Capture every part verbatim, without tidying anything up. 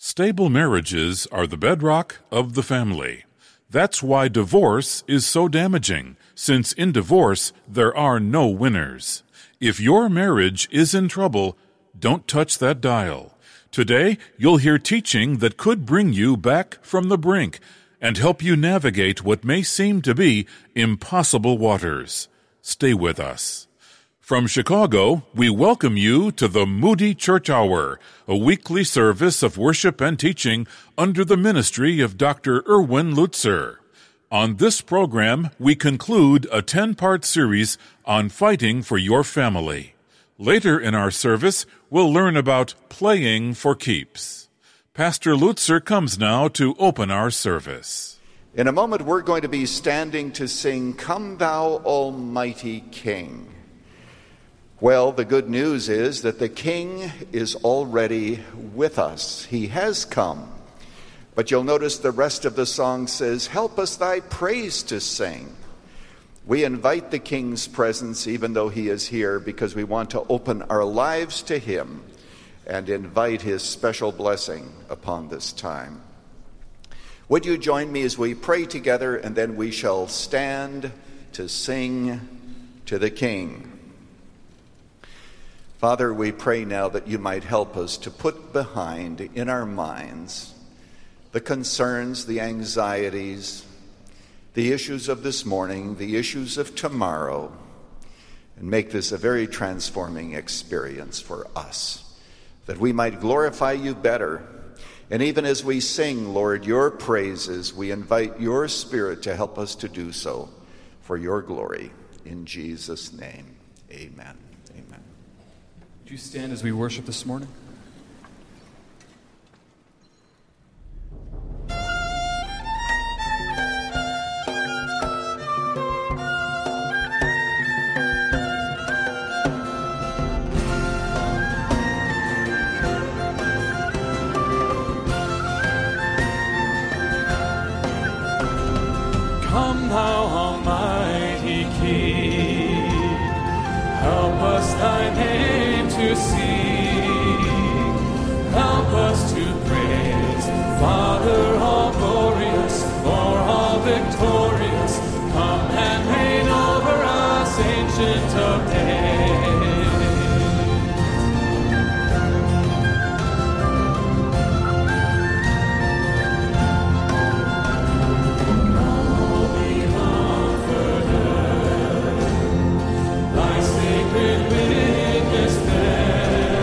Stable marriages are the bedrock of the family. That's why divorce is so damaging, since in divorce there are no winners. If your marriage is in trouble, don't touch that dial. Today, you'll hear teaching that could bring you back from the brink and help you navigate what may seem to be impossible waters. Stay with us. From Chicago, we welcome you to the Moody Church Hour, a weekly service of worship and teaching under the ministry of Doctor Erwin Lutzer. On this program, we conclude a ten-part series on fighting for your family. Later in our service, we'll learn about playing for keeps. Pastor Lutzer comes now to open our service. In a moment, we're going to be standing to sing, "Come Thou Almighty King." Well, the good news is that the King is already with us. He has come. But you'll notice the rest of the song says, "Help us thy praise to sing." We invite the King's presence even though he is here because we want to open our lives to him and invite his special blessing upon this time. Would you join me as we pray together, and then we shall stand to sing to the King. Father, we pray now that you might help us to put behind in our minds the concerns, the anxieties, the issues of this morning, the issues of tomorrow, and make this a very transforming experience for us, that we might glorify you better. And even as we sing, Lord, your praises, we invite your Spirit to help us to do so for your glory. In Jesus' name, amen. Amen. Would you stand as we worship this morning? Come thou almighty King, help us thy name to sing, help us to praise, Father all glorious, Lord all victorious, come and reign over us, Ancient of Days. Witness there,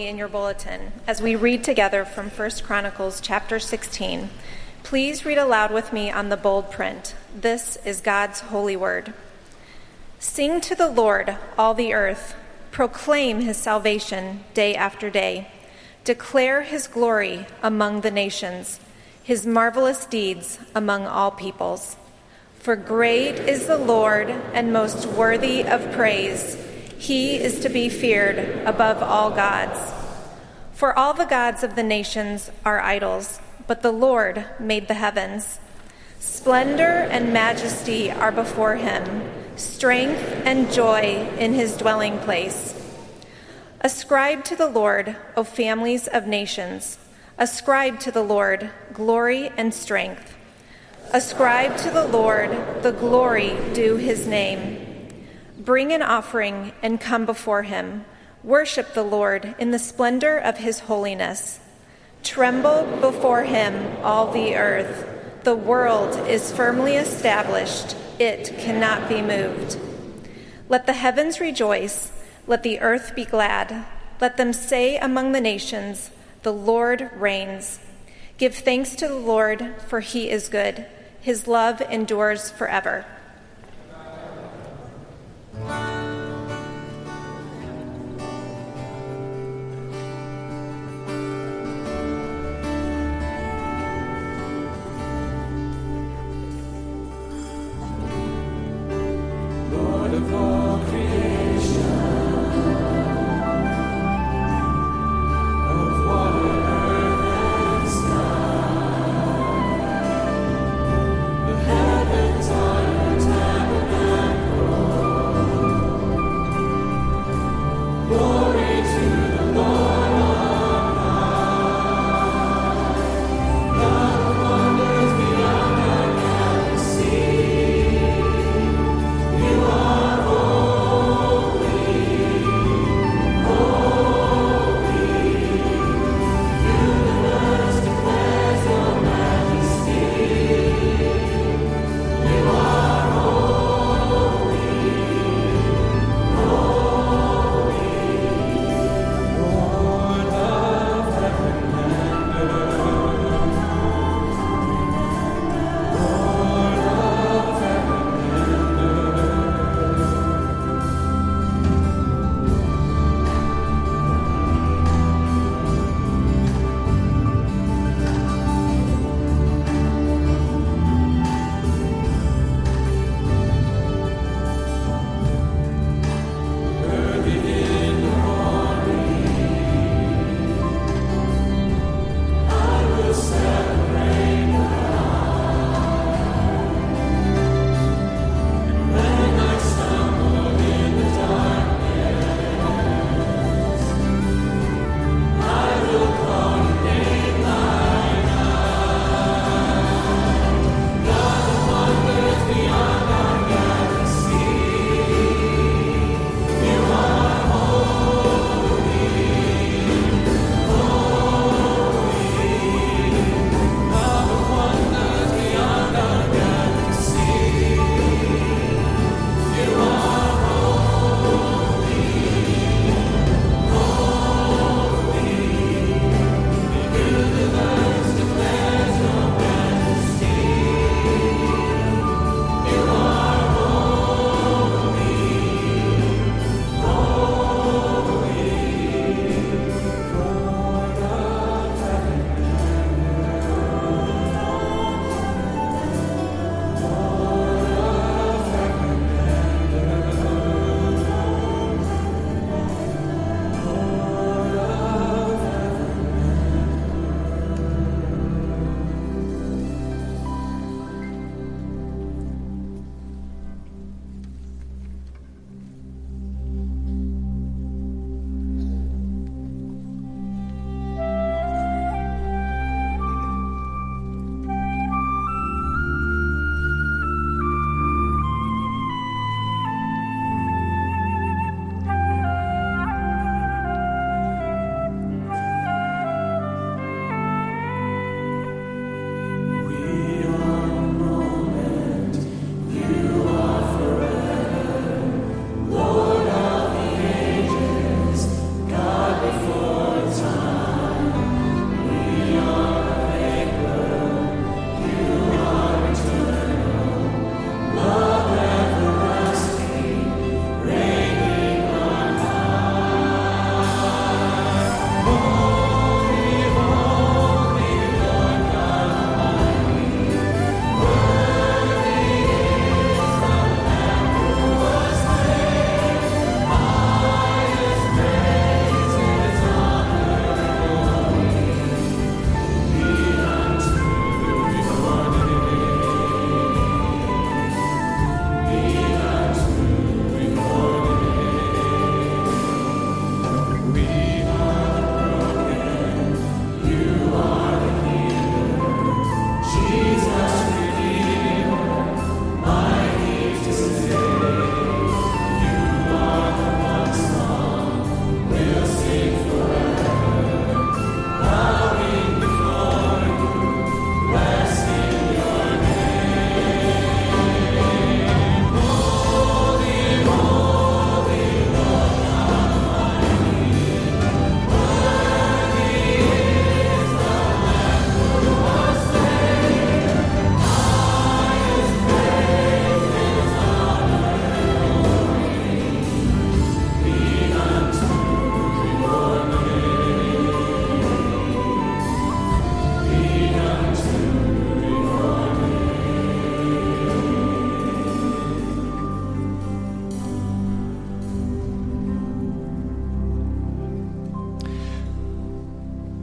me in your bulletin as we read together from First Chronicles chapter sixteen. Please read aloud with me on the bold print. This is God's holy word. Sing to the Lord, all the earth. Proclaim his salvation day after day. Declare his glory among the nations, his marvelous deeds among all peoples. For great is the Lord and most worthy of praise. He is to be feared above all gods. For all the gods of the nations are idols, but the Lord made the heavens. Splendor and majesty are before him, strength and joy in his dwelling place. Ascribe to the Lord, O families of nations. Ascribe to the Lord glory and strength. Ascribe to the Lord the glory due his name. Bring an offering and come before him. Worship the Lord in the splendor of his holiness. Tremble before him, all the earth. The world is firmly established. It cannot be moved. Let the heavens rejoice. Let the earth be glad. Let them say among the nations, the Lord reigns. Give thanks to the Lord, for he is good. His love endures forever. You are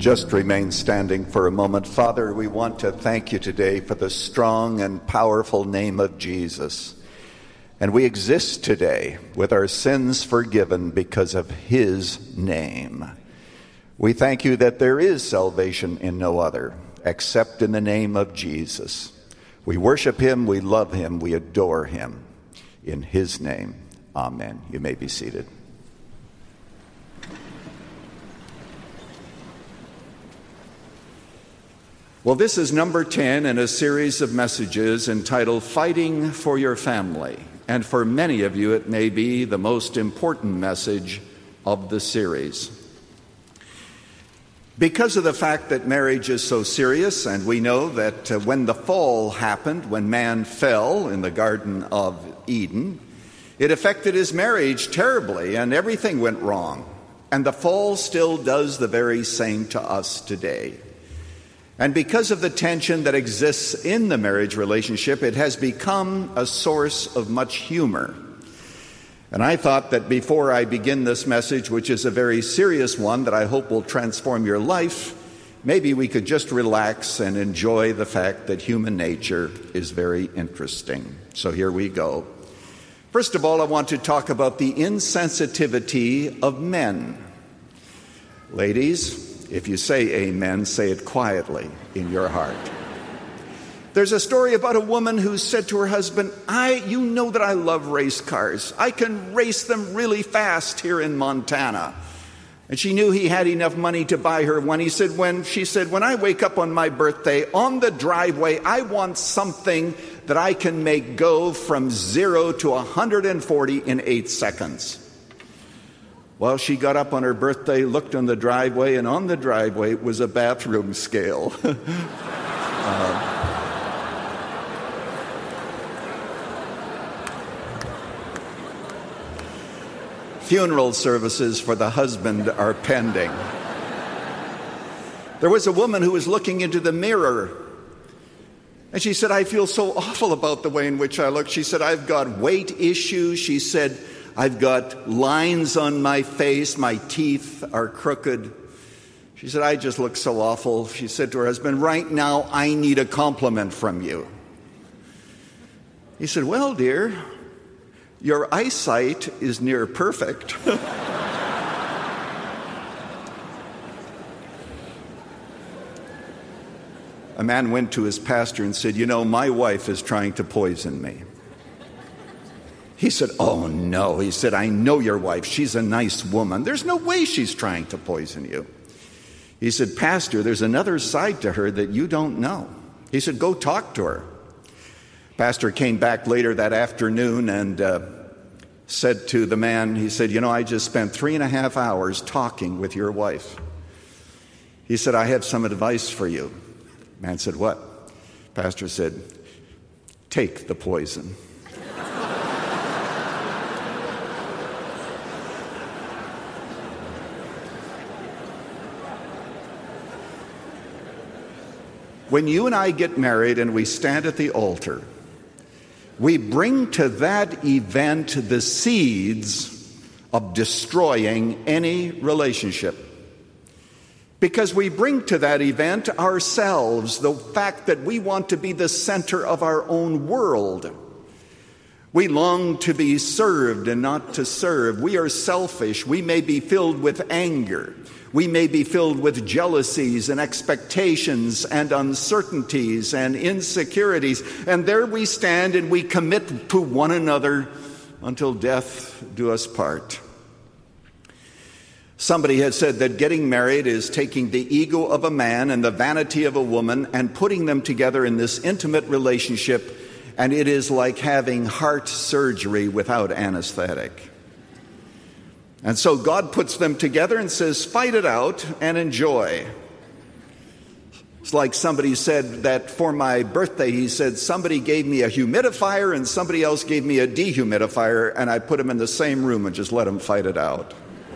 just remain standing for a moment. Father, we want to thank you today for the strong and powerful name of Jesus. And we exist today with our sins forgiven because of his name. We thank you that there is salvation in no other except in the name of Jesus. We worship him, we love him, we adore him. In his name, amen. You may be seated. Well, this is number ten in a series of messages entitled Fighting for Your Family. And for many of you, it may be the most important message of the series. Because of the fact that marriage is so serious, and we know that uh, when the fall happened, when man fell in the Garden of Eden, it affected his marriage terribly, and everything went wrong. And the fall still does the very same to us today. And because of the tension that exists in the marriage relationship, it has become a source of much humor. And I thought that before I begin this message, which is a very serious one that I hope will transform your life, maybe we could just relax and enjoy the fact that human nature is very interesting. So here we go. First of all, I want to talk about the insensitivity of men. Ladies, if you say amen, say it quietly in your heart. There's a story about a woman who said to her husband, I, you know that I love race cars. I can race them really fast here in Montana. And she knew he had enough money to buy her one. He said, when she said, when I wake up on my birthday, on the driveway, I want something that I can make go from zero to one hundred forty in eight seconds. Well, she got up on her birthday, looked on the driveway, and on the driveway was a bathroom scale. uh, Funeral services for the husband are pending. There was a woman who was looking into the mirror, and she said, I feel so awful about the way in which I look. She said, I've got weight issues. She said, I've got lines on my face. My teeth are crooked. She said, I just look so awful. She said to her husband, right now, I need a compliment from you. He said, well, dear, your eyesight is near perfect. A man went to his pastor and said, you know, my wife is trying to poison me. He said, oh, no. He said, I know your wife. She's a nice woman. There's no way she's trying to poison you. He said, Pastor, there's another side to her that you don't know. He said, go talk to her. Pastor came back later that afternoon and uh, said to the man, he said, you know, I just spent three and a half hours talking with your wife. He said, I have some advice for you. The man said, what? Pastor said, take the poison. When you and I get married and we stand at the altar, we bring to that event the seeds of destroying any relationship. Because we bring to that event ourselves, the fact that we want to be the center of our own world. We long to be served and not to serve. We are selfish. We may be filled with anger. We may be filled with jealousies and expectations and uncertainties and insecurities. And there we stand and we commit to one another until death do us part. Somebody had said that getting married is taking the ego of a man and the vanity of a woman and putting them together in this intimate relationship, and it is like having heart surgery without anesthetic. And so God puts them together and says, fight it out and enjoy. It's like somebody said that for my birthday, he said, somebody gave me a humidifier and somebody else gave me a dehumidifier, and I put them in the same room and just let them fight it out.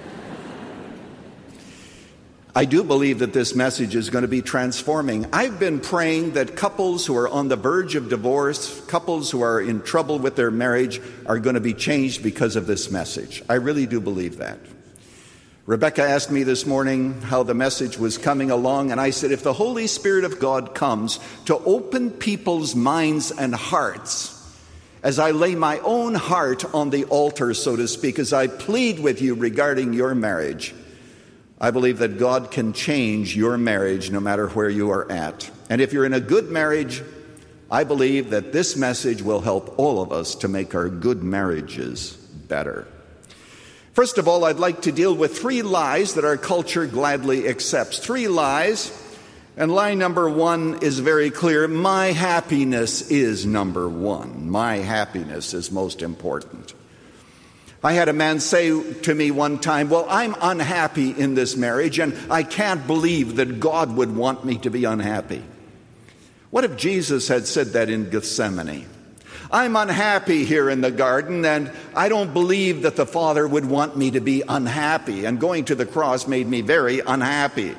I do believe that this message is going to be transforming. I've been praying that couples who are on the verge of divorce, couples who are in trouble with their marriage, are going to be changed because of this message. I really do believe that. Rebecca asked me this morning how the message was coming along, and I said, if the Holy Spirit of God comes to open people's minds and hearts, as I lay my own heart on the altar, so to speak, as I plead with you regarding your marriage, I believe that God can change your marriage no matter where you are at. And if you're in a good marriage, I believe that this message will help all of us to make our good marriages better. First of all, I'd like to deal with three lies that our culture gladly accepts. Three lies, and lie number one is very clear. My happiness is number one. My happiness is most important. I had a man say to me one time, well, I'm unhappy in this marriage, and I can't believe that God would want me to be unhappy. What if Jesus had said that in Gethsemane? I'm unhappy here in the garden, and I don't believe that the Father would want me to be unhappy. And going to the cross made me very unhappy.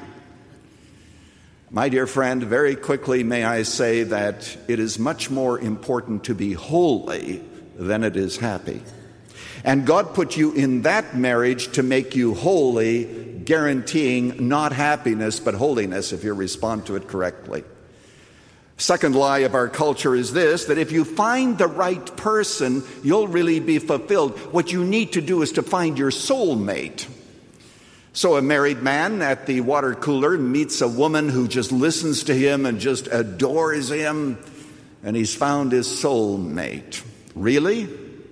My dear friend, very quickly may I say that it is much more important to be holy than it is happy. And God put you in that marriage to make you holy, guaranteeing not happiness but holiness if you respond to it correctly. Second lie of our culture is this, that if you find the right person, you'll really be fulfilled. What you need to do is to find your soulmate. So a married man at the water cooler meets a woman who just listens to him and just adores him, and he's found his soulmate. Really?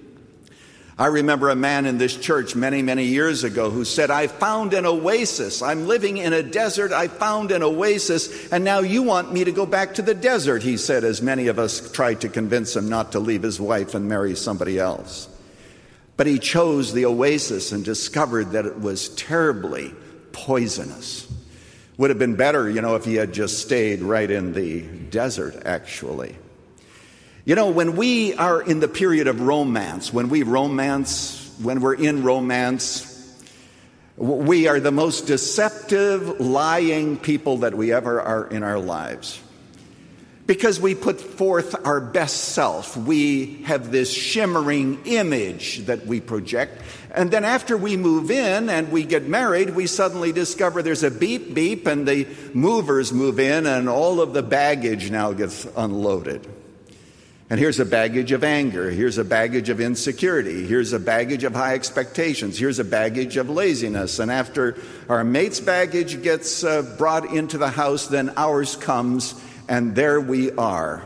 I remember a man in this church many, many years ago who said, I found an oasis. I'm living in a desert. I found an oasis, and now you want me to go back to the desert, he said, as many of us tried to convince him not to leave his wife and marry somebody else. But he chose the oasis and discovered that it was terribly poisonous. Would have been better, you know, if he had just stayed right in the desert, actually. You know, when we are in the period of romance, when we romance, when we're in romance, we are the most deceptive, lying people that we ever are in our lives. Because we put forth our best self. We have this shimmering image that we project. And then after we move in and we get married, we suddenly discover there's a beep, beep, and the movers move in, and all of the baggage now gets unloaded. And here's a baggage of anger. Here's a baggage of insecurity. Here's a baggage of high expectations. Here's a baggage of laziness. And after our mate's baggage gets uh, brought into the house, then ours comes, and there we are.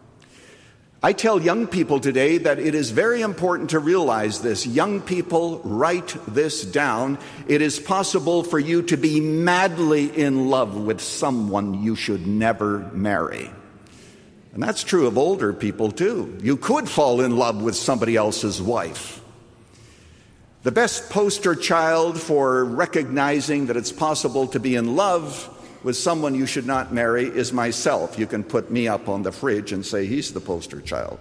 I tell young people today that it is very important to realize this. Young people, write this down. It is possible for you to be madly in love with someone you should never marry. And that's true of older people, too. You could fall in love with somebody else's wife. The best poster child for recognizing that it's possible to be in love with someone you should not marry is myself. You can put me up on the fridge and say he's the poster child.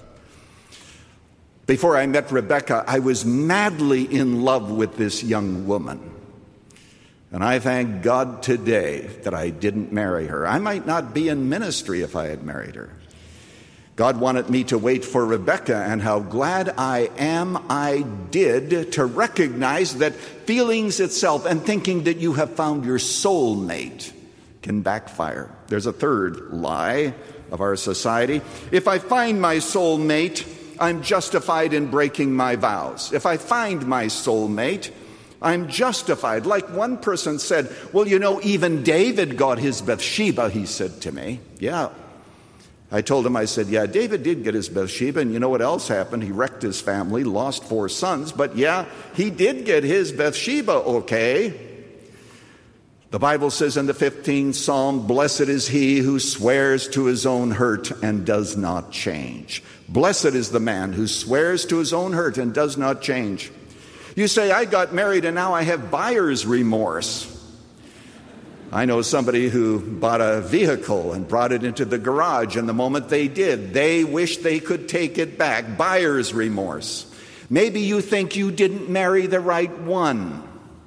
Before I met Rebecca, I was madly in love with this young woman. And I thank God today that I didn't marry her. I might not be in ministry if I had married her. God wanted me to wait for Rebecca, and how glad I am I did to recognize that feelings itself and thinking that you have found your soulmate can backfire. There's a third lie of our society. If I find my soulmate, I'm justified in breaking my vows. If I find my soulmate, I'm justified. Like one person said, well, you know, even David got his Bathsheba, he said to me. Yeah. I told him, I said, yeah, David did get his Bathsheba, and you know what else happened? He wrecked his family, lost four sons, but yeah, he did get his Bathsheba, okay? The Bible says in the fifteenth Psalm, blessed is he who swears to his own hurt and does not change. Blessed is the man who swears to his own hurt and does not change. You say, I got married and now I have buyer's remorse. I know somebody who bought a vehicle and brought it into the garage, and the moment they did, they wished they could take it back. Buyer's remorse. Maybe you think you didn't marry the right one.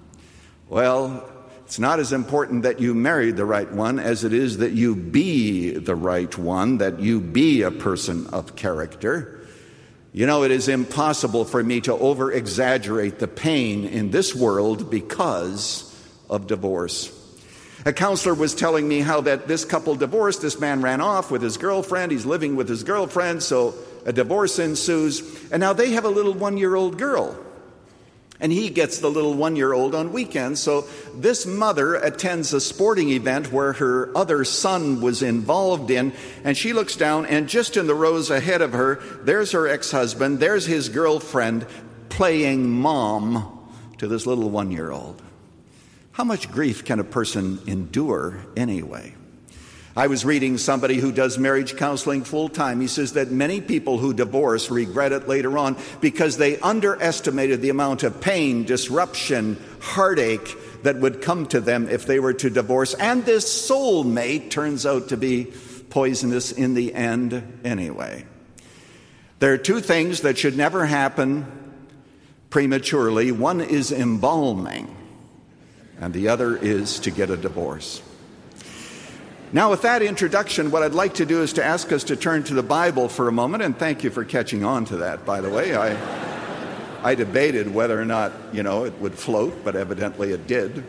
Well, it's not as important that you married the right one as it is that you be the right one, that you be a person of character. You know, it is impossible for me to over-exaggerate the pain in this world because of divorce. A counselor was telling me how that this couple divorced. This man ran off with his girlfriend. He's living with his girlfriend, so a divorce ensues. And now they have a little one-year-old girl. And he gets the little one-year-old on weekends. So this mother attends a sporting event where her other son was involved in, and she looks down, and just in the rows ahead of her, there's her ex-husband, there's his girlfriend playing mom to this little one-year-old. How much grief can a person endure anyway? I was reading somebody who does marriage counseling full-time. He says that many people who divorce regret it later on because they underestimated the amount of pain, disruption, heartache that would come to them if they were to divorce. And this soulmate turns out to be poisonous in the end anyway. There are two things that should never happen prematurely. One is embalming, and the other is to get a divorce. Now, with that introduction, what I'd like to do is to ask us to turn to the Bible for a moment, and thank you for catching on to that, by the way. I, I debated whether or not, you know, it would float, but evidently it did.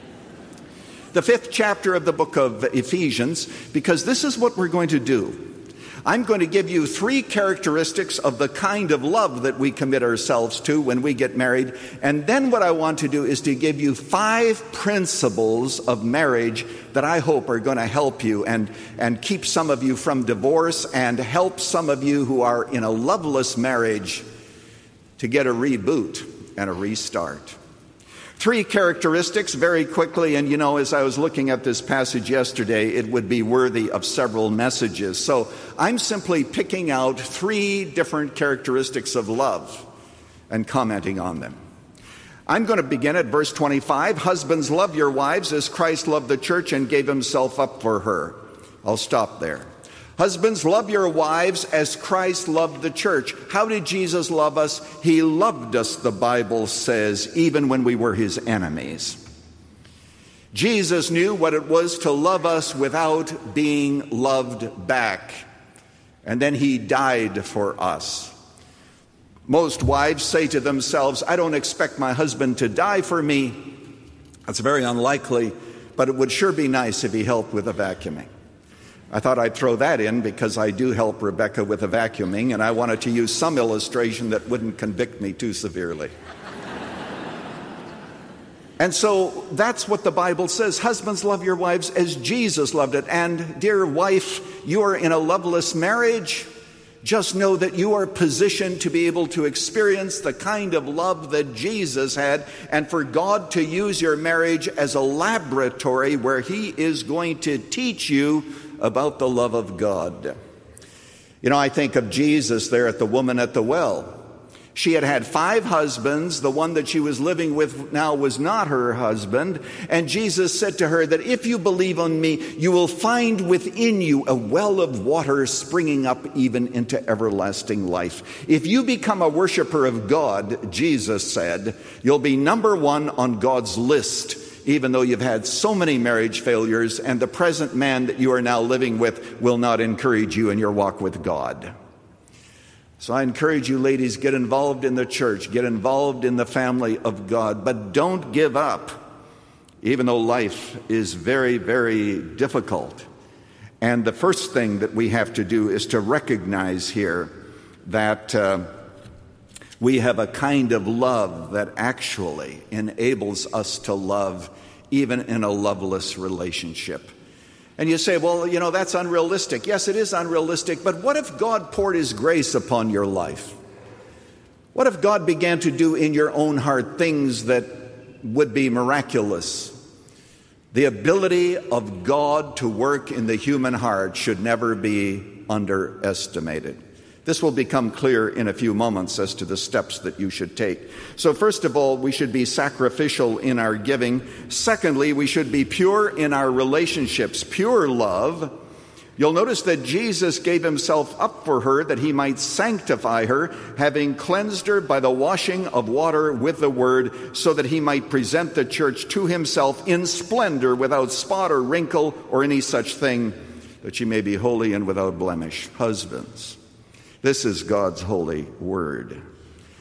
The fifth chapter of the book of Ephesians, because this is what we're going to do. I'm going to give you three characteristics of the kind of love that we commit ourselves to when we get married. And then what I want to do is to give you five principles of marriage that I hope are going to help you and, and keep some of you from divorce and help some of you who are in a loveless marriage to get a reboot and a restart. Three characteristics very quickly, and you know, as I was looking at this passage yesterday, it would be worthy of several messages. So I'm simply picking out three different characteristics of love and commenting on them. I'm going to begin at verse twenty-five. Husbands, love your wives as Christ loved the church and gave himself up for her. I'll stop there. Husbands, love your wives as Christ loved the church. How did Jesus love us? He loved us, the Bible says, even when we were his enemies. Jesus knew what it was to love us without being loved back. And then he died for us. Most wives say to themselves, I don't expect my husband to die for me. That's very unlikely, but it would sure be nice if he helped with the vacuuming. I thought I'd throw that in because I do help Rebecca with the vacuuming, and I wanted to use some illustration that wouldn't convict me too severely. And so that's what the Bible says. Husbands, love your wives as Jesus loved it. And dear wife, you are in a loveless marriage. Just know that you are positioned to be able to experience the kind of love that Jesus had, and for God to use your marriage as a laboratory where he is going to teach you about the love of God. You know, I think of Jesus there at the woman at the well. She had had five husbands. The one that she was living with now was not her husband. And Jesus said to her that if you believe on me, you will find within you a well of water springing up even into everlasting life. If you become a worshiper of God, Jesus said, you'll be number one on God's list, even though you've had so many marriage failures, and the present man that you are now living with will not encourage you in your walk with God. So I encourage you, ladies, get involved in the church, get involved in the family of God, but don't give up, even though life is very, very difficult. And the first thing that we have to do is to recognize here that uh, we have a kind of love that actually enables us to love even in a loveless relationship. And you say, well, you know, that's unrealistic. Yes, it is unrealistic, but what if God poured his grace upon your life? What if God began to do in your own heart things that would be miraculous? The ability of God to work in the human heart should never be underestimated. This will become clear in a few moments as to the steps that you should take. So first of all, we should be sacrificial in our giving. Secondly, we should be pure in our relationships, pure love. You'll notice that Jesus gave himself up for her that he might sanctify her, having cleansed her by the washing of water with the word, so that he might present the church to himself in splendor, without spot or wrinkle or any such thing, that she may be holy and without blemish. Husbands, this is God's holy word.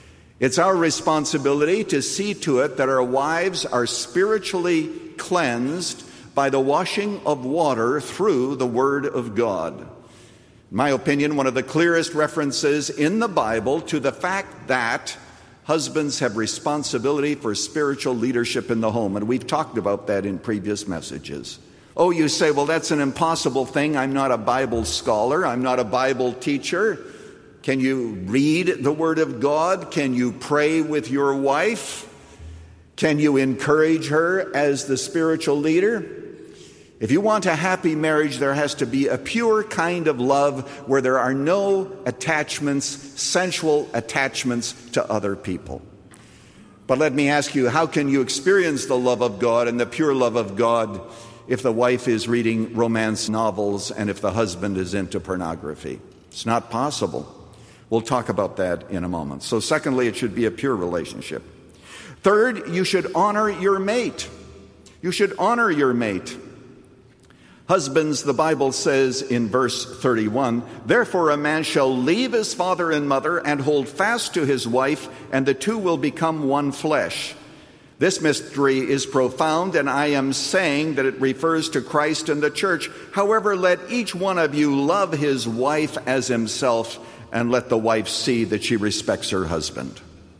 It's our responsibility to see to it that our wives are spiritually cleansed by the washing of water through the Word of God. In my opinion, one of the clearest references in the Bible to the fact that husbands have responsibility for spiritual leadership in the home, and we've talked about that in previous messages. Oh, you say, well, that's an impossible thing. I'm not a Bible scholar. I'm not a Bible teacher. Can you read the Word of God? Can you pray with your wife? Can you encourage her as the spiritual leader? If you want a happy marriage, there has to be a pure kind of love where there are no attachments, sensual attachments to other people. But let me ask you, how can you experience the love of God and the pure love of God if the wife is reading romance novels and if the husband is into pornography? It's not possible. We'll talk about that in a moment. So secondly, it should be a pure relationship. Third, you should honor your mate. You should honor your mate. Husbands, the Bible says in verse thirty-one, "Therefore a man shall leave his father and mother and hold fast to his wife, and the two will become one flesh." This mystery is profound, and I am saying that it refers to Christ and the church. However, let each one of you love his wife as himself, and let the wife see that she respects her husband.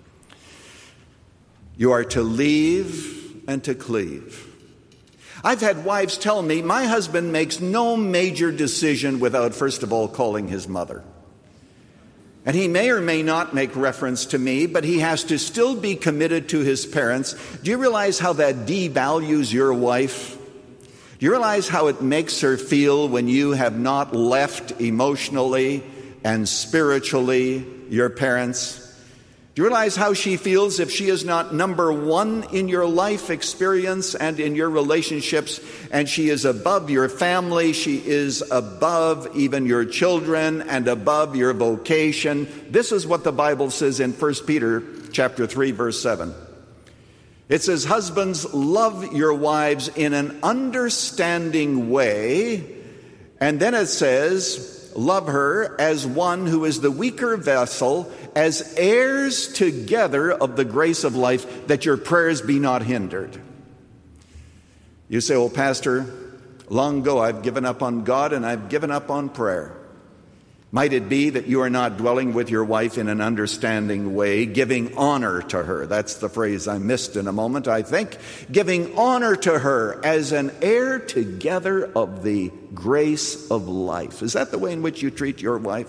You are to leave and to cleave. I've had wives tell me, my husband makes no major decision without first of all calling his mother. And he may or may not make reference to me, but he has to still be committed to his parents. Do you realize how that devalues your wife? Do you realize how it makes her feel when you have not left emotionally and spiritually your parents? Do you realize how she feels if she is not number one in your life experience and in your relationships, and she is above your family, she is above even your children and above your vocation? This is what the Bible says in First Peter chapter three, verse seven. It says, "Husbands, love your wives in an understanding way." And then it says, "Love her as one who is the weaker vessel, as heirs together of the grace of life, that your prayers be not hindered." You say, "Well, Pastor, long ago I've given up on God and I've given up on prayer." Might it be that you are not dwelling with your wife in an understanding way, giving honor to her? That's the phrase I missed in a moment, I think. Giving honor to her as an heir together of the grace of life. Is that the way in which you treat your wife?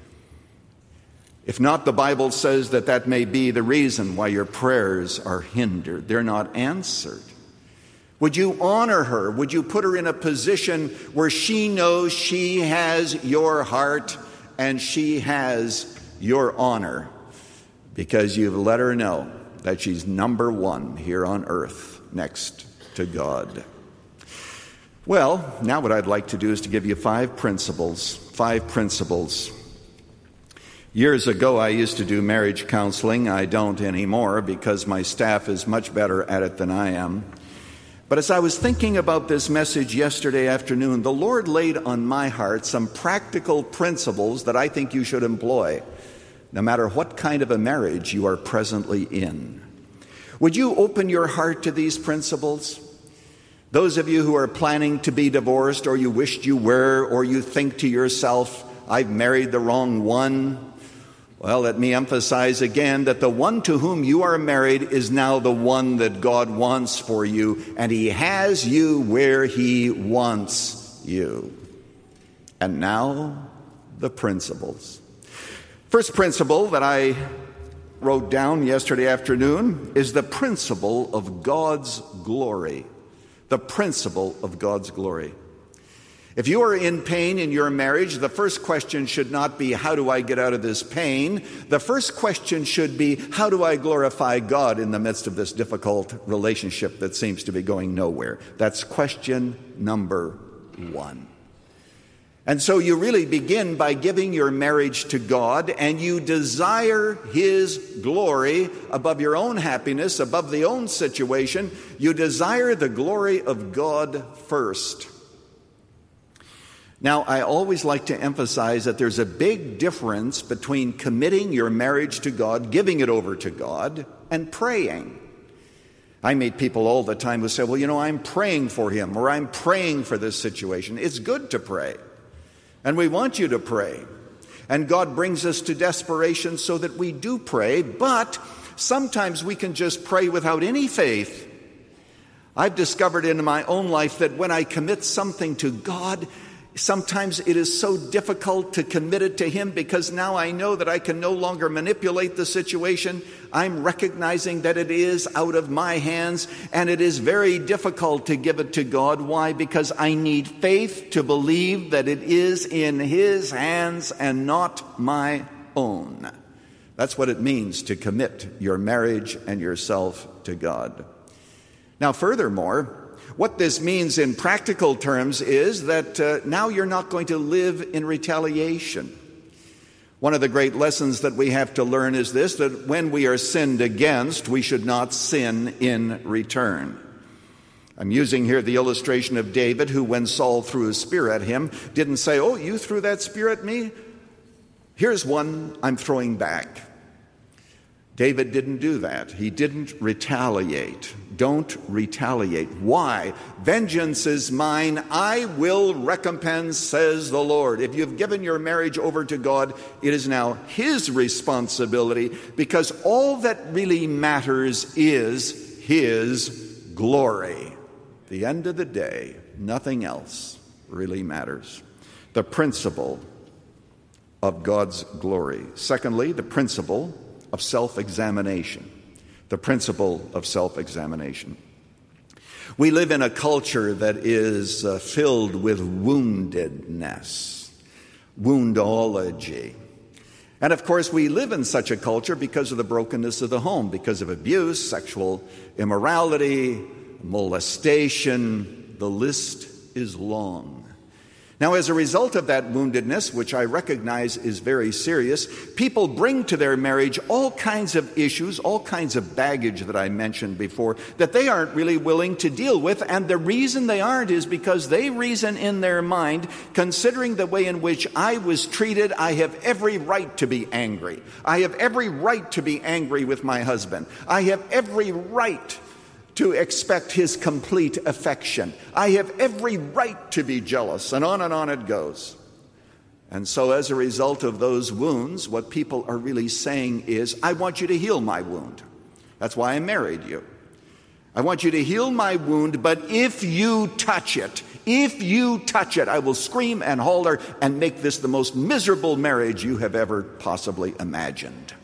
If not, the Bible says that that may be the reason why your prayers are hindered. They're not answered. Would you honor her? Would you put her in a position where she knows she has your heart and she has your honor, because you've let her know that she's number one here on earth next to God? Well, now what I'd like to do is to give you five principles, five principles. Years ago, I used to do marriage counseling. I don't anymore because my staff is much better at it than I am. But as I was thinking about this message yesterday afternoon, the Lord laid on my heart some practical principles that I think you should employ, no matter what kind of a marriage you are presently in. Would you open your heart to these principles? Those of you who are planning to be divorced, or you wished you were, or you think to yourself, "I've married the wrong one." Well, let me emphasize again that the one to whom you are married is now the one that God wants for you, and He has you where He wants you. And now, the principles. First principle that I wrote down yesterday afternoon is the principle of God's glory. The principle of God's glory. If you are in pain in your marriage, the first question should not be, how do I get out of this pain? The first question should be, how do I glorify God in the midst of this difficult relationship that seems to be going nowhere? That's question number one. And so you really begin by giving your marriage to God, and you desire His glory above your own happiness, above the own situation. You desire the glory of God first. Now, I always like to emphasize that there's a big difference between committing your marriage to God, giving it over to God, and praying. I meet people all the time who say, well, you know, I'm praying for him, or I'm praying for this situation. It's good to pray, and we want you to pray. And God brings us to desperation so that we do pray, but sometimes we can just pray without any faith. I've discovered in my own life that when I commit something to God, sometimes it is so difficult to commit it to him because now I know that I can no longer manipulate the situation. I'm recognizing that it is out of my hands, and it is very difficult to give it to God. Why? Because I need faith to believe that it is in his hands and not my own. That's what it means to commit your marriage and yourself to God. Now, furthermore, what this means in practical terms is that uh, now you're not going to live in retaliation. One of the great lessons that we have to learn is this, that when we are sinned against, we should not sin in return. I'm using here the illustration of David, who when Saul threw a spear at him, didn't say, oh, you threw that spear at me? Here's one I'm throwing back. David didn't do that. He didn't retaliate. Don't retaliate. Why? Vengeance is mine. I will recompense, says the Lord. If you've given your marriage over to God, it is now his responsibility, because all that really matters is his glory. At the end of the day, nothing else really matters. The principle of God's glory. Secondly, the principle of self-examination. The principle of self-examination. We live in a culture that is uh, filled with woundedness, woundology. And of course, we live in such a culture because of the brokenness of the home, because of abuse, sexual immorality, molestation. The list is long. Now, as a result of that woundedness, which I recognize is very serious, people bring to their marriage all kinds of issues, all kinds of baggage that I mentioned before, that they aren't really willing to deal with. And the reason they aren't is because they reason in their mind, considering the way in which I was treated, I have every right to be angry. I have every right to be angry with my husband. I have every right to expect his complete affection. I have every right to be jealous, and on and on it goes. And so as a result of those wounds, what people are really saying is, I want you to heal my wound. That's why I married you. I want you to heal my wound, but if you touch it, if you touch it, I will scream and holler and make this the most miserable marriage you have ever possibly imagined.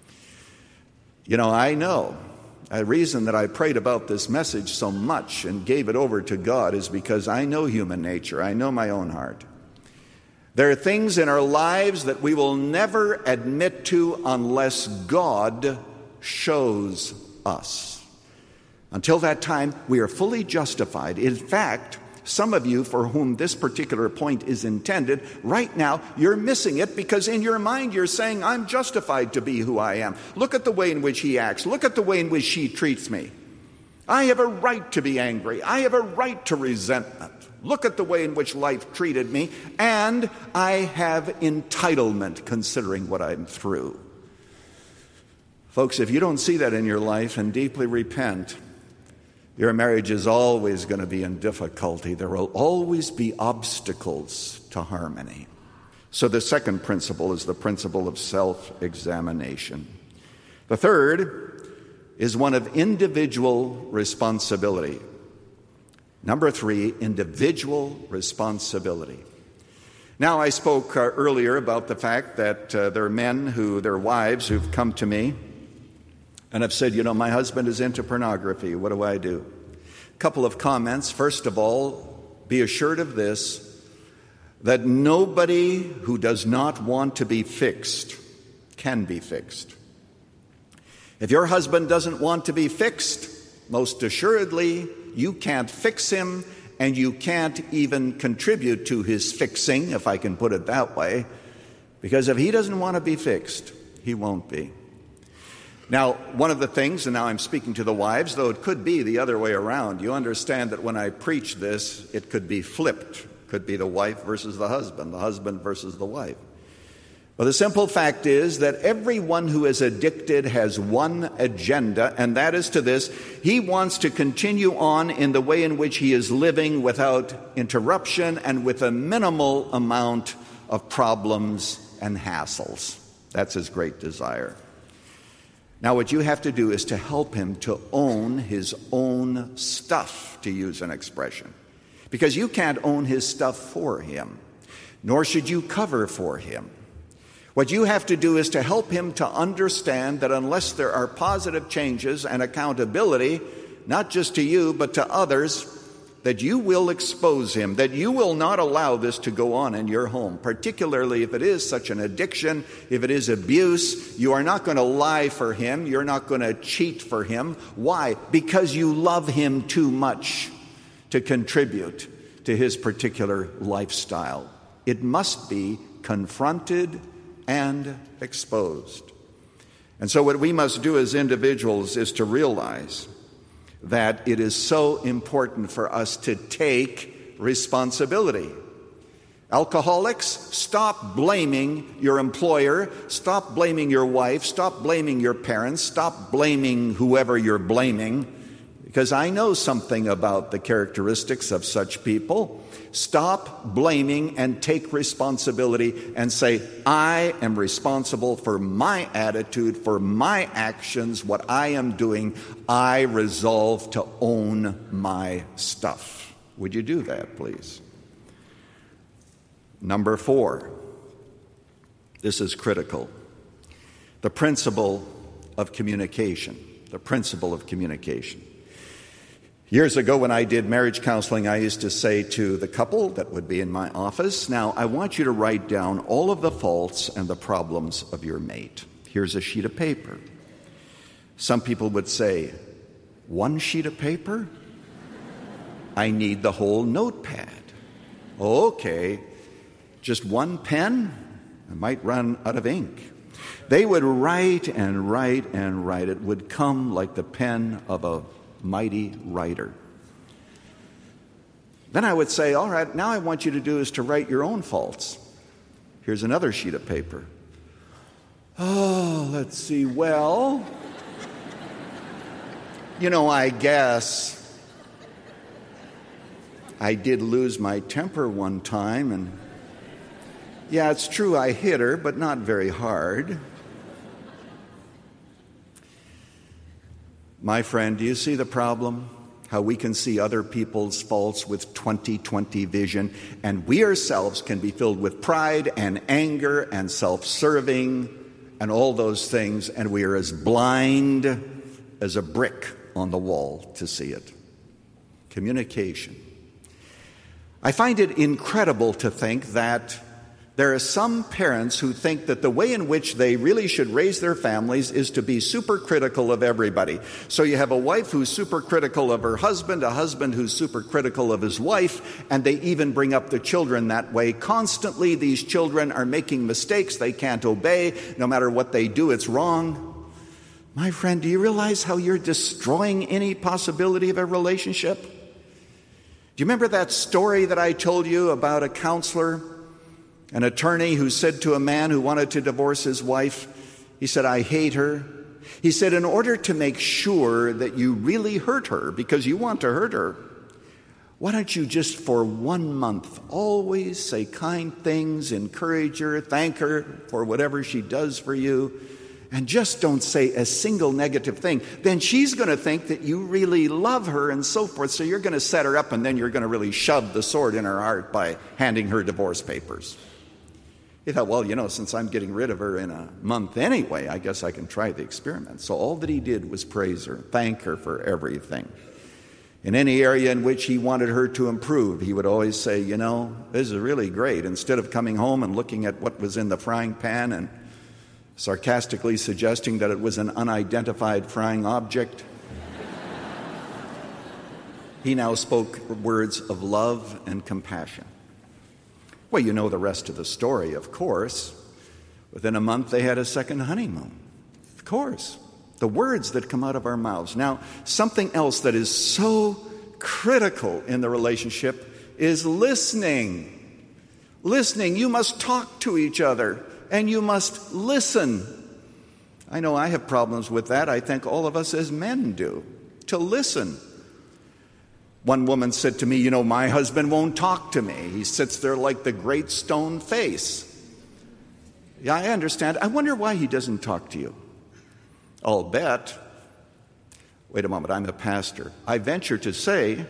You know, I know. The reason that I prayed about this message so much and gave it over to God is because I know human nature. I know my own heart. There are things in our lives that we will never admit to unless God shows us. Until that time, we are fully justified. In fact, some of you for whom this particular point is intended, right now you're missing it because in your mind you're saying, I'm justified to be who I am. Look at the way in which he acts. Look at the way in which she treats me. I have a right to be angry. I have a right to resentment. Look at the way in which life treated me, and I have entitlement considering what I'm through. Folks, if you don't see that in your life and deeply repent, your marriage is always going to be in difficulty. There will always be obstacles to harmony. So the second principle is the principle of self-examination. The third is one of individual responsibility. Number three, individual responsibility. Now, I spoke uh, earlier about the fact that uh, there are men who, their wives who've come to me and have said, you know, my husband is into pornography. What do I do? A couple of comments. First of all, be assured of this, that nobody who does not want to be fixed can be fixed. If your husband doesn't want to be fixed, most assuredly, you can't fix him, and you can't even contribute to his fixing, if I can put it that way, because if he doesn't want to be fixed, he won't be. Now, one of the things, and now I'm speaking to the wives, though it could be the other way around. You understand that when I preach this, it could be flipped, Could be the wife versus the husband, the husband versus the wife. But the simple fact is that everyone who is addicted has one agenda, and that is to this: he wants to continue on in the way in which he is living without interruption and with a minimal amount of problems and hassles. That's his great desire. Now, what you have to do is to help him to own his own stuff, to use an expression, because you can't own his stuff for him, nor should you cover for him. What you have to do is to help him to understand that unless there are positive changes and accountability, not just to you but to others, that you will expose him, that you will not allow this to go on in your home, particularly if it is such an addiction, if it is abuse. You are not going to lie for him. You're not going to cheat for him. Why? Because you love him too much to contribute to his particular lifestyle. It must be confronted and exposed. And so what we must do as individuals is to realize that it is so important for us to take responsibility. Alcoholics, stop blaming your employer, stop blaming your wife, stop blaming your parents, stop blaming whoever you're blaming, because I know something about the characteristics of such people. Stop blaming and take responsibility and say, I am responsible for my attitude, for my actions, what I am doing. I resolve to own my stuff. Would you do that, please? Number four, this is critical. The principle of communication. The principle of communication. Years ago when I did marriage counseling, I used to say to the couple that would be in my office, now I want you to write down all of the faults and the problems of your mate. Here's a sheet of paper. Some people would say, one sheet of paper? I need the whole notepad. Okay, just one pen? I might run out of ink. They would write and write and write. It would come like the pen of a mighty writer. Then I would say, all right, now I want you to do is to write your own faults. Here's another sheet of paper. Oh, let's see, well, you know, I guess I did lose my temper one time, and yeah, it's true, I hit her, but not very hard. My friend, do you see the problem? How we can see other people's faults with twenty twenty vision, and we ourselves can be filled with pride and anger and self-serving and all those things, and we are as blind as a brick on the wall to see it. Communication. I find it incredible to think that there are some parents who think that the way in which they really should raise their families is to be super critical of everybody. So you have a wife who's super critical of her husband, a husband who's super critical of his wife, and they even bring up the children that way. Constantly, these children are making mistakes. They can't obey. No matter what they do, it's wrong. My friend, do you realize how you're destroying any possibility of a relationship? Do you remember that story that I told you about a counselor, an attorney who said to a man who wanted to divorce his wife, he said, I hate her. He said, in order to make sure that you really hurt her, because you want to hurt her, why don't you just for one month always say kind things, encourage her, thank her for whatever she does for you, and just don't say a single negative thing. Then she's going to think that you really love her and so forth, so you're going to set her up, and then you're going to really shove the sword in her heart by handing her divorce papers. He thought, well, you know, since I'm getting rid of her in a month anyway, I guess I can try the experiment. So all that he did was praise her, thank her for everything. In any area in which he wanted her to improve, he would always say, you know, this is really great. Instead of coming home and looking at what was in the frying pan and sarcastically suggesting that it was an unidentified frying object, he now spoke words of love and compassion. Well, you know the rest of the story, of course. Within a month, they had a second honeymoon. Of course. The words that come out of our mouths. Now, something else that is so critical in the relationship is listening. Listening. You must talk to each other, and you must listen. I know I have problems with that. I think all of us as men do, to listen. One woman said to me, you know, my husband won't talk to me. He sits there like the great stone face. Yeah, I understand. I wonder why he doesn't talk to you. I'll bet. Wait a moment, I'm a pastor. I venture to say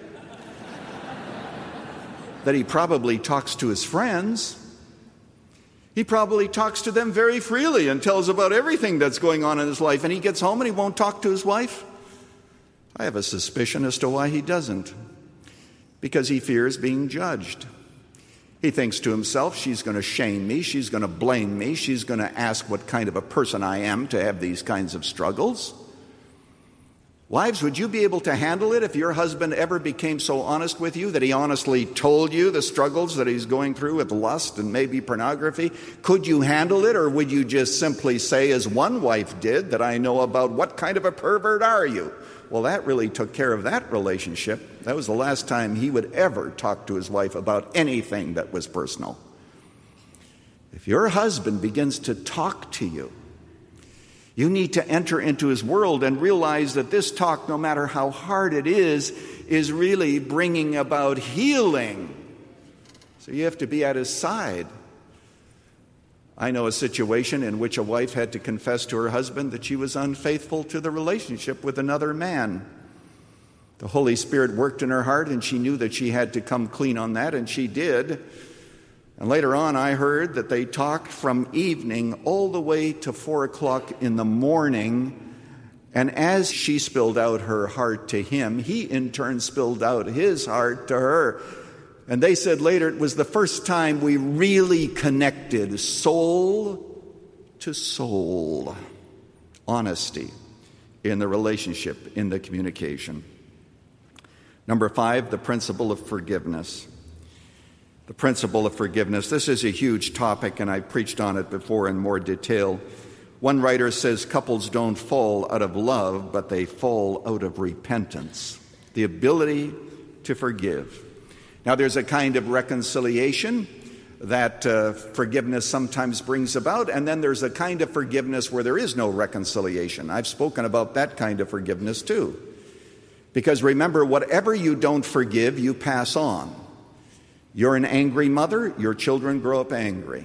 that he probably talks to his friends. He probably talks to them very freely and tells about everything that's going on in his life, and he gets home and he won't talk to his wife. I have a suspicion as to why he doesn't. Because he fears being judged. He thinks to himself, she's going to shame me, she's going to blame me, she's going to ask what kind of a person I am to have these kinds of struggles. Wives, would you be able to handle it if your husband ever became so honest with you that he honestly told you the struggles that he's going through with lust and maybe pornography? Could you handle it, or would you just simply say, as one wife did, that I know about, what kind of a pervert are you? Well, that really took care of that relationship. That was the last time he would ever talk to his wife about anything that was personal. If your husband begins to talk to you, you need to enter into his world and realize that this talk, no matter how hard it is, is really bringing about healing. So you have to be at his side. I know a situation in which a wife had to confess to her husband that she was unfaithful to the relationship with another man. The Holy Spirit worked in her heart, and she knew that she had to come clean on that, and she did. And later on, I heard that they talked from evening all the way to four o'clock in the morning. And as she spilled out her heart to him, he in turn spilled out his heart to her. And they said later it was the first time we really connected soul to soul. Honesty in the relationship, in the communication. Number five, the principle of forgiveness. The principle of forgiveness. This is a huge topic, and I preached on it before in more detail. One writer says couples don't fall out of love, but they fall out of repentance. The ability to forgive. Now, there's a kind of reconciliation that uh, forgiveness sometimes brings about, and then there's a kind of forgiveness where there is no reconciliation. I've spoken about that kind of forgiveness too. Because remember, whatever you don't forgive, you pass on. You're an angry mother, your children grow up angry.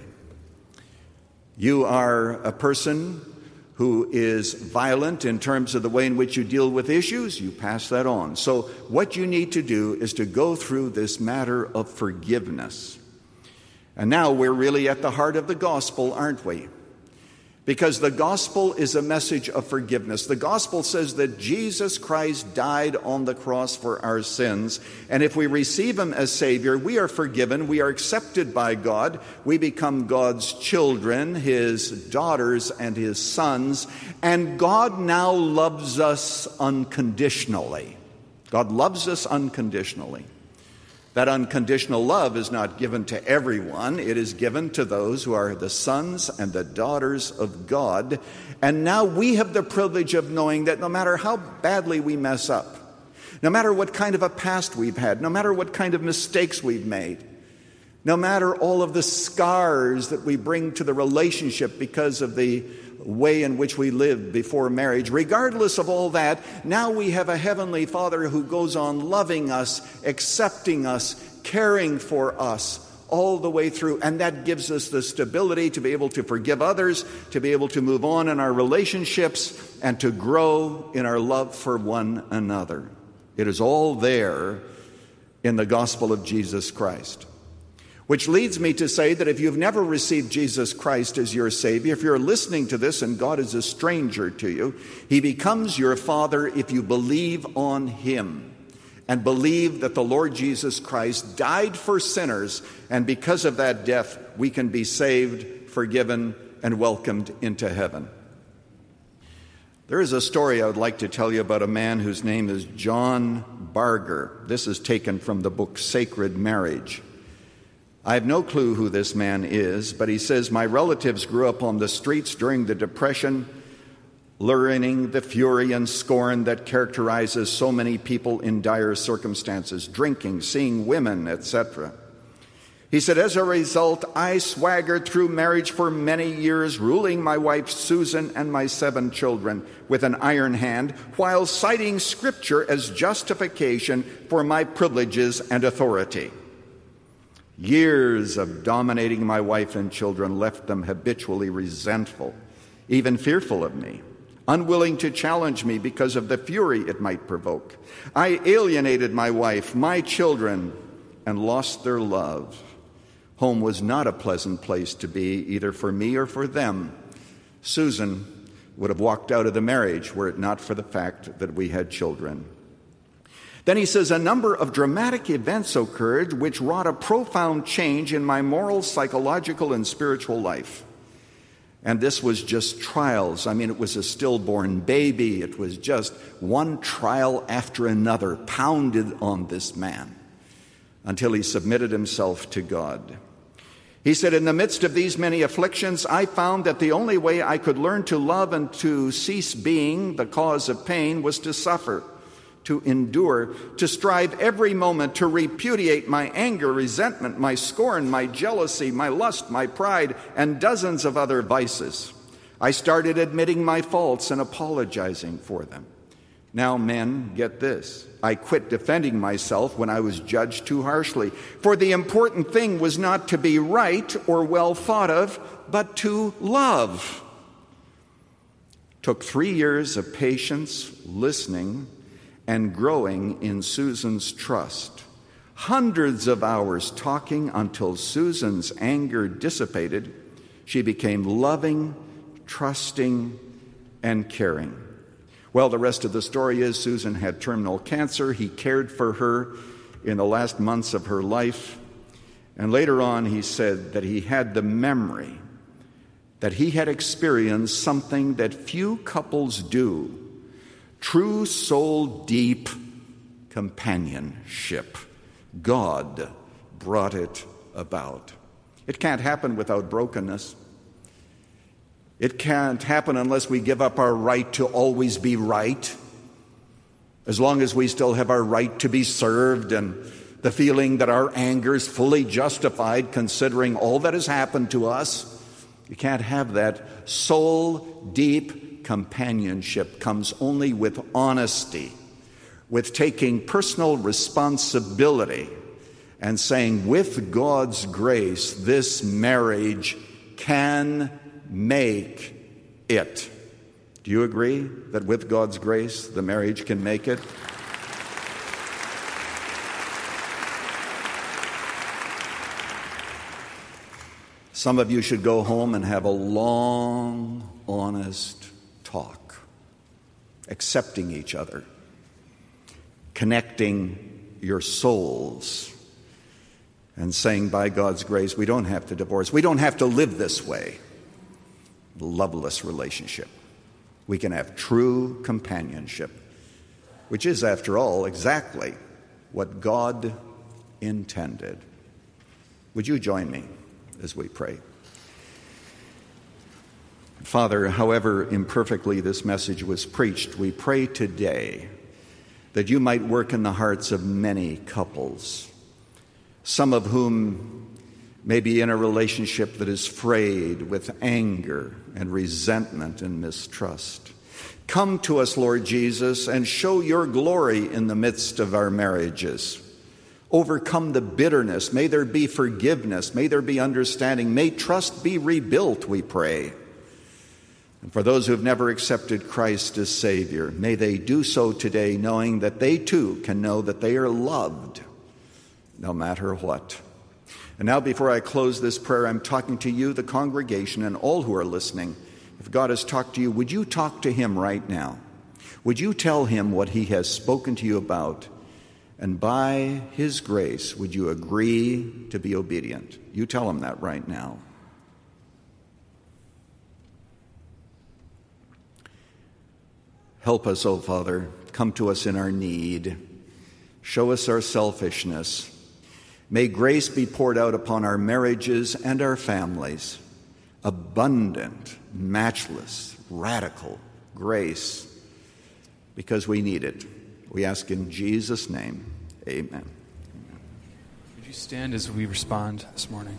You are a person who is violent in terms of the way in which you deal with issues, you pass that on. So what you need to do is to go through this matter of forgiveness. And now we're really at the heart of the gospel, aren't we? Because the gospel is a message of forgiveness. The gospel says that Jesus Christ died on the cross for our sins. And if we receive him as Savior, we are forgiven. We are accepted by God. We become God's children, his daughters and his sons. And God now loves us unconditionally. God loves us unconditionally. That unconditional love is not given to everyone. It is given to those who are the sons and the daughters of God. And now we have the privilege of knowing that no matter how badly we mess up, no matter what kind of a past we've had, no matter what kind of mistakes we've made, no matter all of the scars that we bring to the relationship because of the way in which we lived before marriage, regardless of all that, now we have a heavenly Father who goes on loving us, accepting us, caring for us all the way through. And that gives us the stability to be able to forgive others, to be able to move on in our relationships, and to grow in our love for one another. It is all there in the gospel of Jesus Christ. Which leads me to say that if you've never received Jesus Christ as your Savior, if you're listening to this and God is a stranger to you, he becomes your Father if you believe on him and believe that the Lord Jesus Christ died for sinners, and because of that death, we can be saved, forgiven, and welcomed into heaven. There is a story I would like to tell you about a man whose name is John Barger. This is taken from the book Sacred Marriage. I have no clue who this man is, but he says, my relatives grew up on the streets during the Depression. learning the fury and scorn that characterizes so many people in dire circumstances, drinking, seeing women, et cetera. He said, as a result, I swaggered through marriage for many years, ruling my wife Susan and my seven children with an iron hand, while citing Scripture as justification for my privileges and authority. Years of dominating my wife and children left them habitually resentful, even fearful of me, unwilling to challenge me because of the fury it might provoke. I alienated my wife, my children, and lost their love. Home was not a pleasant place to be, either for me or for them. Susan would have walked out of the marriage were it not for the fact that we had children. Then he says, a number of dramatic events occurred which wrought a profound change in my moral, psychological, and spiritual life. And this was just trials. I mean, it was a stillborn baby. It was just one trial after another pounded on this man until he submitted himself to God. He said, in the midst of these many afflictions, I found that the only way I could learn to love and to cease being the cause of pain was to suffer, to endure, to strive every moment to repudiate my anger, resentment, my scorn, my jealousy, my lust, my pride, and dozens of other vices. I started admitting my faults and apologizing for them. Now, men, get this. I quit defending myself when I was judged too harshly. For the important thing was not to be right or well thought of, but to love. Took three years of patience, listening, and growing in Susan's trust. Hundreds of hours talking until Susan's anger dissipated. She became loving, trusting, and caring. Well, the rest of the story is Susan had terminal cancer. He cared for her in the last months of her life. And later on, he said that he had the memory that he had experienced something that few couples do. True soul deep companionship. God brought it about. It can't happen without brokenness. It can't happen unless we give up our right to always be right. As long as we still have our right to be served and the feeling that our anger is fully justified considering all that has happened to us, you can't have that. Soul deep companionship comes only with honesty, with taking personal responsibility and saying, with God's grace, this marriage can make it. Do you agree that with God's grace, the marriage can make it? Some of you should go home and have a long, honest talk, accepting each other, connecting your souls, and saying, by God's grace, we don't have to divorce. We don't have to live this way. Loveless relationship. We can have true companionship, which is, after all, exactly what God intended. Would you join me as we pray? Father, however imperfectly this message was preached, we pray today that you might work in the hearts of many couples, some of whom may be in a relationship that is frayed with anger and resentment and mistrust. Come to us, Lord Jesus, and show your glory in the midst of our marriages. Overcome the bitterness. May there be forgiveness. May there be understanding. May trust be rebuilt, we pray. And for those who have never accepted Christ as Savior, may they do so today, knowing that they too can know that they are loved no matter what. And now, before I close this prayer, I'm talking to you, the congregation, and all who are listening. If God has talked to you, would you talk to him right now? Would you tell him what he has spoken to you about? And by his grace, would you agree to be obedient? You tell him that right now. Help us, O Father. Come to us in our need. Show us our selfishness. May grace be poured out upon our marriages and our families. Abundant, matchless, radical grace, because we need it. We ask in Jesus' name, amen. Would you stand as we respond this morning?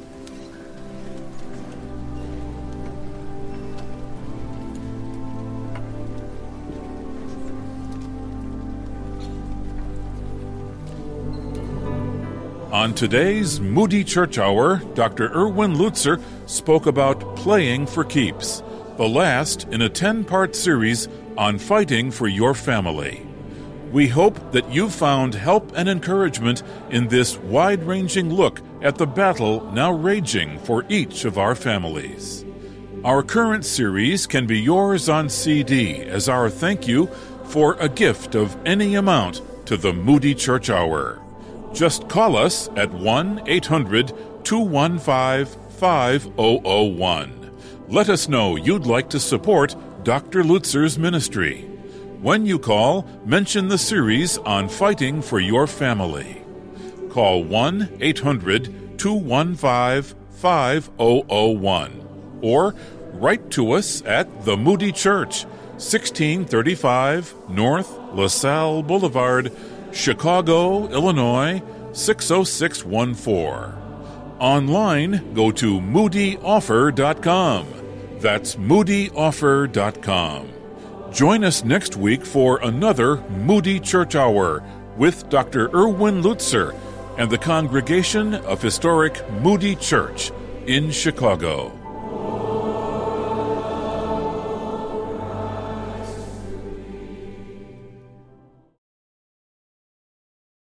On today's Moody Church Hour, Doctor Erwin Lutzer spoke about playing for keeps, the last in a ten-part series on fighting for your family. We hope that you've found help and encouragement in this wide-ranging look at the battle now raging for each of our families. Our current series can be yours on C D as our thank you for a gift of any amount to the Moody Church Hour. Just call us at one eight hundred two one five five zero zero one. Let us know you'd like to support Doctor Lutzer's ministry. When you call, mention the series on fighting for your family. Call one eight hundred two one five five zero zero one or write to us at The Moody Church, sixteen thirty-five North LaSalle Boulevard, Chicago, Illinois, six oh six one four. Online, go to moody offer dot com. That's moody offer dot com. Join us next week for another Moody Church Hour with Doctor Erwin Lutzer and the congregation of historic Moody Church in Chicago.